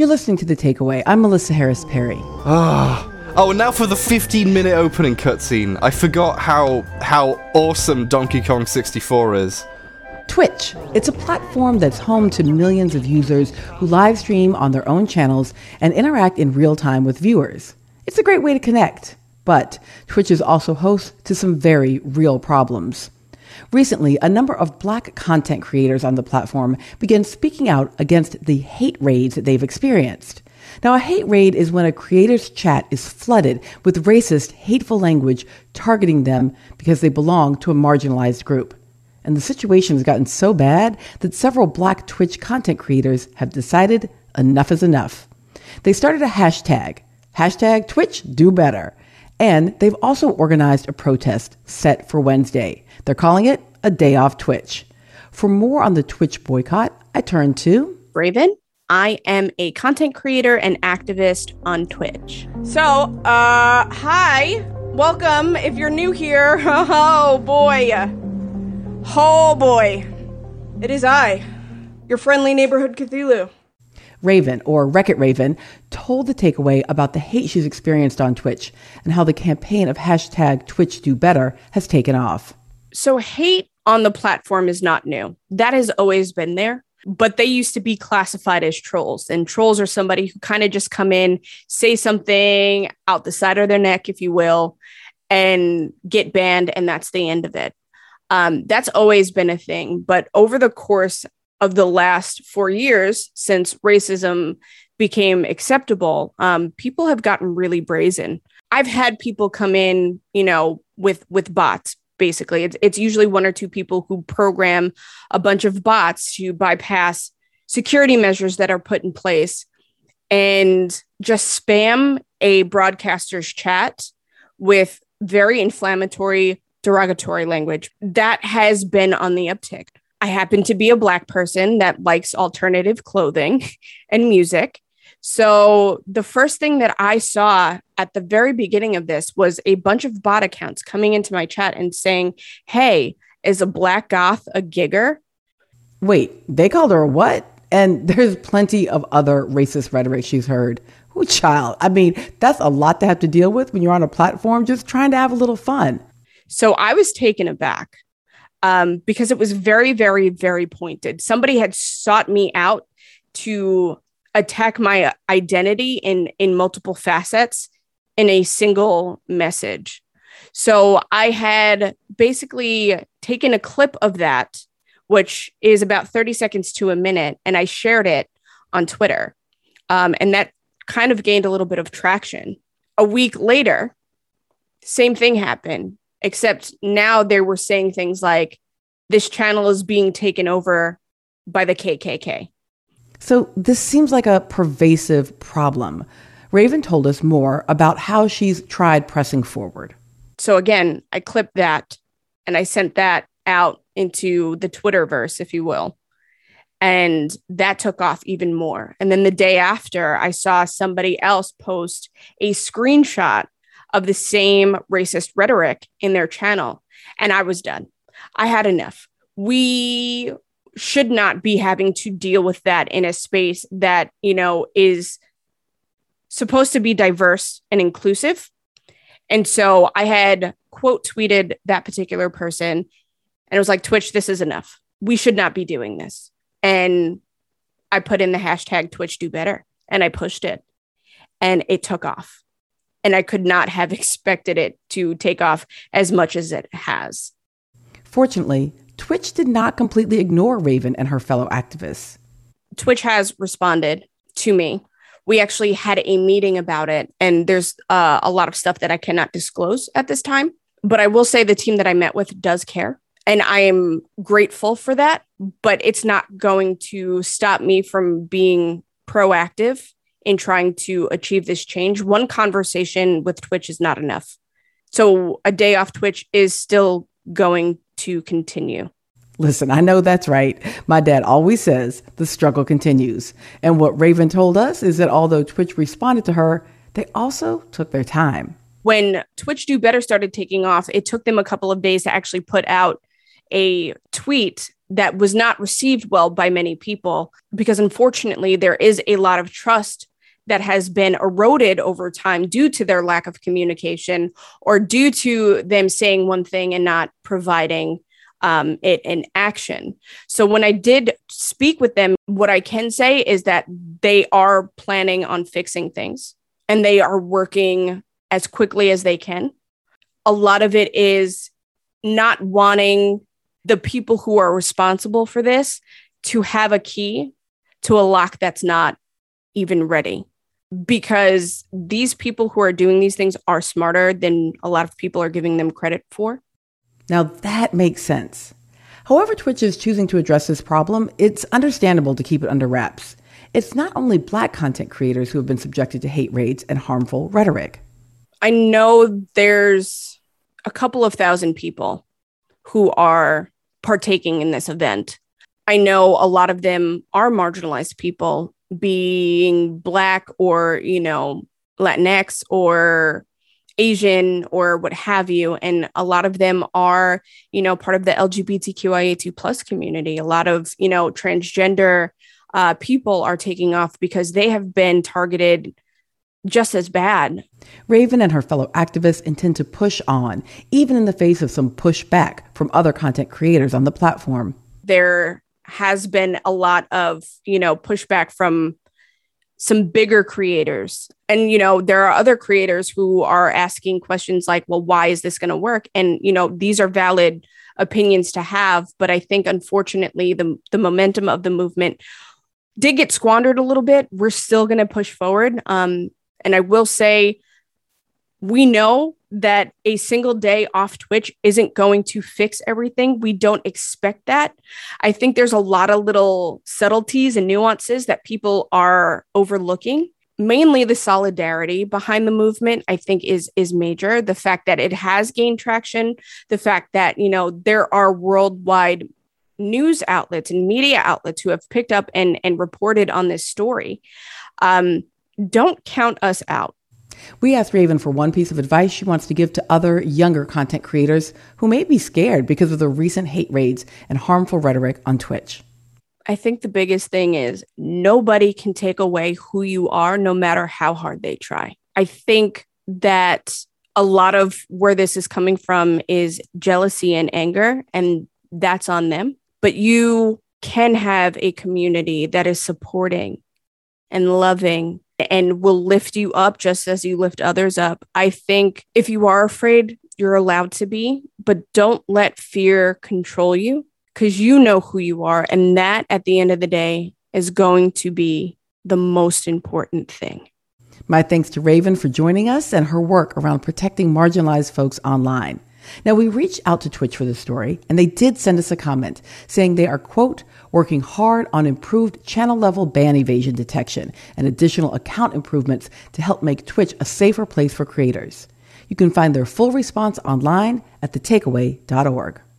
You're listening to The Takeaway. I'm Melissa Harris Perry. Oh, now for the 15-minute opening cutscene. I forgot how awesome Donkey Kong 64 is. Twitch. It's a platform that's home to millions of users who live stream on their own channels and interact in real time with viewers. It's a great way to connect, but Twitch is also host to some very real problems. Recently, a number of Black content creators on the platform began speaking out against the hate raids that they've experienced. Now, a hate raid is when a creator's chat is flooded with racist, hateful language targeting them because they belong to a marginalized group. And the situation has gotten so bad that several Black Twitch content creators have decided enough is enough. They started a hashtag Twitch Do Better. And they've also organized a protest set for Wednesday. They're calling it a day off Twitch. For more on the Twitch boycott, I turn to Raven. I am a content creator and activist on Twitch. So, hi. Welcome if you're new here. Oh boy. It is I, your friendly neighborhood Cthulhu. Raven, or Wreck-It Raven, told The Takeaway about the hate she's experienced on Twitch and how the campaign of hashtag Twitch Do Better has taken off. So hate on the platform is not new. That has always been there. But they used to be classified as trolls. And trolls are somebody who kind of just come in, say something out the side of their neck, if you will, and get banned. And that's the end of it. That's always been a thing. But over the course of the last 4 years, since racism became acceptable, people have gotten really brazen. I've had people come in, with bots. Basically, it's usually one or two people who program a bunch of bots to bypass security measures that are put in place and just spam a broadcaster's chat with very inflammatory, derogatory language. That has been on the uptick. I happen to be a Black person that likes alternative clothing and music. So the first thing that I saw at the very beginning of this was a bunch of bot accounts coming into my chat and saying, hey, is a Black goth a gigger? Wait, they called her a what? And there's plenty of other racist rhetoric she's heard. Oh, child. I mean, that's a lot to have to deal with when you're on a platform just trying to have a little fun. So I was taken aback because it was very, very, very pointed. Somebody had sought me out to attack my identity in multiple facets in a single message. So I had basically taken a clip of that, which is about 30 seconds to a minute, and I shared it on Twitter. And that kind of gained a little bit of traction. A week later, same thing happened, except now they were saying things like, this channel is being taken over by the KKK. So this seems like a pervasive problem. Raven told us more about how she's tried pressing forward. So again, I clipped that and I sent that out into the Twitterverse, if you will. And that took off even more. And then the day after, I saw somebody else post a screenshot of the same racist rhetoric in their channel. And I was done. I had enough. We should not be having to deal with that in a space that, is supposed to be diverse and inclusive. And so I had quote tweeted that particular person and it was like, Twitch, this is enough. We should not be doing this. And I put in the hashtag Twitch Do Better and I pushed it and it took off. And I could not have expected it to take off as much as it has. Fortunately, Twitch did not completely ignore Raven and her fellow activists. Twitch has responded to me. We actually had a meeting about it, and there's a lot of stuff that I cannot disclose at this time. But I will say the team that I met with does care, and I am grateful for that. But it's not going to stop me from being proactive in trying to achieve this change. One conversation with Twitch is not enough. So a day off Twitch is still going to continue. Listen, I know that's right. My dad always says the struggle continues. And what Raven told us is that although Twitch responded to her, they also took their time. When Twitch Do Better started taking off, it took them a couple of days to actually put out a tweet that was not received well by many people, because unfortunately there is a lot of trust that has been eroded over time due to their lack of communication or due to them saying one thing and not providing it in action. So when I did speak with them, what I can say is that they are planning on fixing things and they are working as quickly as they can. A lot of it is not wanting the people who are responsible for this to have a key to a lock that's not even ready. Because these people who are doing these things are smarter than a lot of people are giving them credit for. Now that makes sense. However Twitch is choosing to address this problem, it's understandable to keep it under wraps. It's not only Black content creators who have been subjected to hate raids and harmful rhetoric. I know there's a couple of thousand people who are partaking in this event. I know a lot of them are marginalized people, being Black or, Latinx or Asian or what have you. And a lot of them are, part of the LGBTQIA2 plus community. A lot of, transgender people are taking off because they have been targeted just as bad. Raven and her fellow activists intend to push on, even in the face of some pushback from other content creators on the platform. There has been a lot of, pushback from some bigger creators. And, there are other creators who are asking questions like, well, why is this going to work? And, these are valid opinions to have. But I think, unfortunately, the momentum of the movement did get squandered a little bit. We're still going to push forward. And I will say, we know that a single day off Twitch isn't going to fix everything. We don't expect that. I think there's a lot of little subtleties and nuances that people are overlooking. Mainly the solidarity behind the movement, I think, is major. The fact that it has gained traction, the fact that, there are worldwide news outlets and media outlets who have picked up and reported on this story. Don't count us out. We asked Raven for one piece of advice she wants to give to other younger content creators who may be scared because of the recent hate raids and harmful rhetoric on Twitch. I think the biggest thing is nobody can take away who you are, no matter how hard they try. I think that a lot of where this is coming from is jealousy and anger, and that's on them. But you can have a community that is supporting and loving and will lift you up just as you lift others up. I think if you are afraid, you're allowed to be, but don't let fear control you, because you know who you are. And that, at the end of the day, is going to be the most important thing. My thanks to Raven for joining us and her work around protecting marginalized folks online. Now, we reached out to Twitch for this story, and they did send us a comment saying they are, quote, working hard on improved channel-level ban evasion detection and additional account improvements to help make Twitch a safer place for creators. You can find their full response online at thetakeaway.org.